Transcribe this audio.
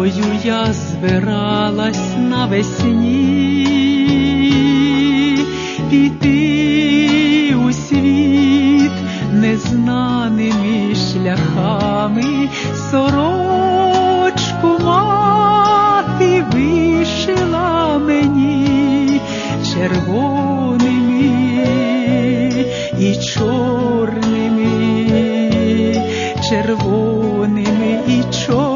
тобою я збиралась навесні піти у світ незнаними шляхами. Сорочку мати вишила мені червоними і чорними, червоними і чорними.